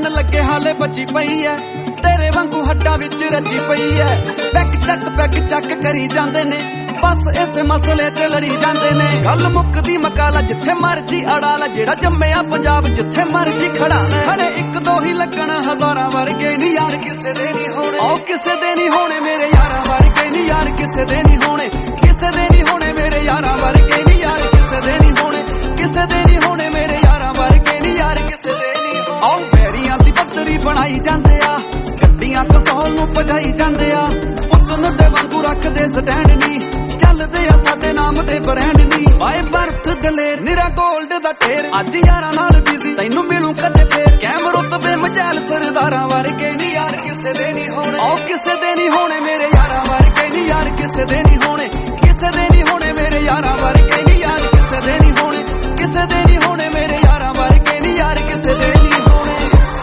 ਕਰਨ ਲੱਗੇ ਹਾਲੇ ਬਚੀ ਪਈ ਐ ਤੇਰੇ ਵਾਂਗੂ ਹੱਡਾਂ ਵਿੱਚ ਰੱਜੀ ਪਈ ਐ ਪੈਕ ਚੱਕ ਕਰੀ ਜਾਂਦੇ ਨੇ ਬਸ ਇਸ ਮਸਲੇ ਤੇ ਲੜੀ ਜਾਂਦੇ ਨੇ ਗੱਲ ਮੁੱਕਦੀ ਮਕਾਲਾ ਜਿੱਥੇ ਮਰਜੀ ਅੜਾ ਲੈ ਜਿਹੜਾ ਜੰਮਿਆ ਪੰਜਾਬ ਜਿੱਥੇ ਮਰਜੀ ਖੜਾ ਲੈ ਖੜੇ ਇੱਕ ਦੋ ਹੀ ਲੱਗਣਾ ਹਜ਼ਾਰਾਂ ਵਰਗੇ ਨਹੀਂ ਯਾਰ ਕਿਸੇ ਦੇ ਨਹੀਂ ਹੋਣੇ ਉਹ ਕਿਸੇ ਦੇ ਨਹੀਂ ਹੋਣੇ ਮੇਰੇ ਯਾਰਾਂ ਵਰਗੇ ਨਹੀਂ ਯਾਰ ਕਿਸੇ ਦੇ ਨਹੀਂ ਹੋਣੇ ਕਿਸੇ ਦੇ ਨਹੀਂ ਹੋਣੇ ਮੇਰੇ ਯਾਰਾਂ ਵਰਗੇ ਨਹੀਂ ਯਾਰ ਕਿਸੇ ਦੇ ਨਹੀਂ ਹੋਣੇ ਕਿਸੇ ਦੇ ਨਹੀਂ ਹੋਣੇ ਮੇਰੇ ਯਾਰਾਂ ਵਰਗੇ ਨਹੀਂ ਯਾਰ ਕਿਸੇ ਦੇ ਨਹੀਂ ਆਉ ਪੈਰੀਆਂ ਦੀ ਪੱਤਰੀ ਬਣਾਈ ਜਾਂਦੇ ਆ ਗੱਡੀਆਂ ਕਸੌਲ ਨੂੰ ਭਜਾਈ ਜਾਂਦੇ ਆ ਪੁੱਤਨ ਦੇ ਵਾਂਗੂ ਰੱਖਦੇ ਸਟੈਂਡ ਨਹੀਂ ਚੱਲਦੇ ਆ ਸਾਡੇ ਨਾਮ ਦੇ ਬ੍ਰਾਂਡ ਨਹੀਂ ਬਾਏ ਬਰਥ ਦਲੇਰ ਨਿਰਾ ਗੋਲਡ ਦਾ ਢੇਰ ਅੱਜ ਯਾਰਾਂ ਨਾਲ ਬਿਜ਼ੀ ਤੈਨੂੰ ਮਿਲੂ ਕਦੇ ਫੇਰ ਕੈਮਰੋ ਤੇ ਮਜਾਲ ਸਰਦਾਰਾਂ ਵਰਗੇ ਨਹੀਂ ਯਾਰ ਕਿਸੇ ਦੇ ਨਹੀਂ ਹੋਣੇ ਉਹ ਕਿਸੇ ਦੇ ਨਹੀਂ ਹੋਣੇ ਮੇਰੇ ਯਾਰਾਂ ਵਰਗੇ ਨਹੀਂ ਯਾਰ ਕਿਸੇ ਦੇ ਨਹੀਂ ਹੋਣੇ ਕਿਸੇ ਦੇ ਨਹੀਂ ਹੋਣੇ ਮੇਰੇ ਯਾਰਾਂ ਵਰਗੇ ਨਹੀਂ ਯਾਰ ਕਿਸੇ ਦੇ ਨਹੀਂ ਹੋਣੇ ਕਿਸੇ ਦੇ ਨਹੀਂ ਹੋਣੇ ਮੇਰੇ ਯਾਰਾਂ ਵਰਗੇ ਨਹੀਂ ਯਾਰ ਕਿਸੇ ਦੇ ਨਹੀਂ ਹੋਣੇ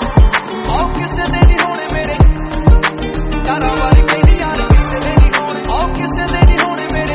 ਉਹ ਕਿਸੇ ਦੇ ਨਹੀਂ ਹੋਣੇ ਮੇਰੇ ਯਾਰਾਂ ਵਰਗੇ ਨਹੀਂ ਯਾਰ ਕਿਸੇ ਦੇ ਨਹੀਂ ਹੋਣੇ ਉਹ ਕਿਸੇ ਦੇ ਨਹੀਂ ਹੋਣੇ ਮੇਰੇ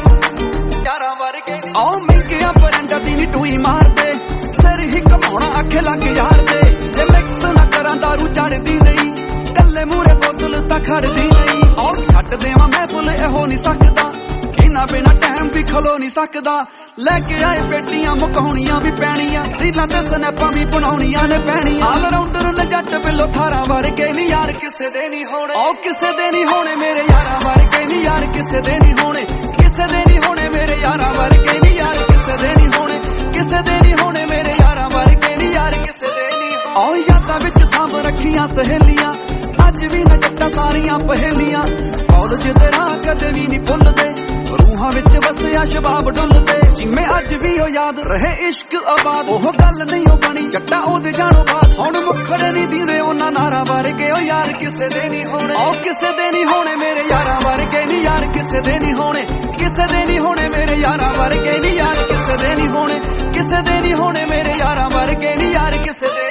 ਯਾਰਾਂ ਵਰਗੇ ਉਹ ਮਿੰਗਿਆ ਪਰੰਡਾ ਦੀ ਨੀ ਟੂਈ ਮਾਰਦੇ ਸਿਰ ਹੀ ਕਮਾਉਣਾ ਅੱਖੇ ਲੱਗ ਯਾਰ ਦੇ ਜੇ ਮਿਕਸ ਨਾ ਕਰਾਂ ਦਾਰੂ ਚੜਦੀ ਨਹੀਂ ਕੱਲੇ ਮੂਰੇ ਬੋਤਲ ਤਾਂ ਖੜਦੀ ਨਹੀਂ ਉਹ ਛੱਡ ਦੇਵਾਂ ਮੈਂ ਭੁੱਲ ਇਹੋ ਨਹੀਂ ਸਕਦਾ ਇਹਨਾਂ ਬਿਨਾ ਟਾਈਮ ਵੀ ਖਲੋ ਨਹੀਂ ਸਕਦਾ ਲੈ ਕੇ ਆਏ ਪੇਟੀਆਂ ਮੁਕਾਉਣੀਆਂ ਵੀ ਪੈਣੀਆਂ ਰੀਲਾਂ ਤੇ ਸਨੈਪਾਂ ਵੀ ਬਣਾਉਣੀਆਂ ਨੇ ਪੈਣੀਆਂ ਆਲ ਰਾਉਂਡਰ ਨੇ ਜੱਟ ਬਿੱਲੋ ਥਾਰਾਂ ਵਰਗੇ ਨਹੀਂ ਯਾਰ ਕਿਸੇ ਦੇ ਨਹੀਂ ਹੋਣੇ ਉਹ ਕਿਸੇ ਦੇ ਨਹੀਂ ਹੋਣੇ ਮੇਰੇ ਯਾਰਾਂ ਵਰਗੇ ਨਹੀਂ ਯਾਰ ਕਿਸੇ ਦੇ ਨਹੀਂ ਹੋਣੇ ਕਿਸੇ ਦੇ ਨਹੀਂ ਹੋਣੇ ਮੇਰੇ ਯਾਰਾਂ ਵਰਗੇ ਨਹੀਂ ਯਾਰ ਕਿਸੇ ਦੇ ਨਹੀਂ ਹੋਣੇ ਕਿਸੇ ਦੇ ਨਹੀਂ ਹੋਣੇ ਮੇਰੇ ਯਾਰਾਂ ਵਰਗੇ ਨਹੀਂ ਯਾਰ ਕਿਸੇ ਦੇ ਨਹੀਂ ਆਹ ਯਾਦਾਂ ਵਿੱਚ ਸਾਂਭ ਰੱਖੀਆਂ ਸਹੇਲੀਆਂ ਅੱਜ ਵੀ ਨਾ ਜੱਟਾਂ ਸਾਰੀਆਂ ਪਹੇਲੀਆਂ ਕਾਲਜ ਦੇ ਰਾਹ ਕਦੇ ਵੀ ਨਹੀਂ ਭੁੱਲਦੇ ਰੂਹਾਂ ਵਿੱਚ ਵਸਿਆ ਸ਼ਬਾਬ ਡੁੱਲਦੇ ਜਿਵੇਂ ਅੱਜ ਵੀ ਉਹ ਯਾਦ ਰਹੇ ਇਸ਼ਕ ਆਬਾਦ ਉਹ ਗੱਲ ਨਹੀਂ ਉਹ ਬਣੀ ਜੱਟਾ ਉਹਦੇ ਜਾਣੋ ਬਾਤ ਹੁਣ ਮੁਖੜੇ ਨਹੀਂ ਦਿੰਦੇ ਉਹਨਾਂ ਨਾਰਾਂ ਵਰਗੇ ਉਹ ਯਾਰ ਕਿਸੇ ਦੇ ਨਹੀਂ ਹੋਣੇ ਉਹ ਕਿਸੇ ਦੇ ਨਹੀਂ ਹੋਣੇ ਮੇਰੇ ਯਾਰਾਂ ਵਰਗੇ ਨਹੀਂ ਯਾਰ ਕਿਸੇ ਦੇ ਨਹੀਂ ਹੋਣੇ ਕਿਸੇ ਦੇ ਨਹੀਂ ਹੋਣੇ ਮੇਰੇ ਯਾਰਾਂ ਵਰਗੇ ਨਹੀਂ ਯਾਰ ਕਿਸੇ ਦੇ ਨਹੀਂ ਹੋਣੇ ਕਿਸੇ ਦੇ ਨਹੀਂ ਹੋਣੇ ਮੇਰੇ ਯਾਰਾਂ ਵਰਗੇ ਨਹੀਂ ਯਾਰ ਕਿਸੇ ਦੇ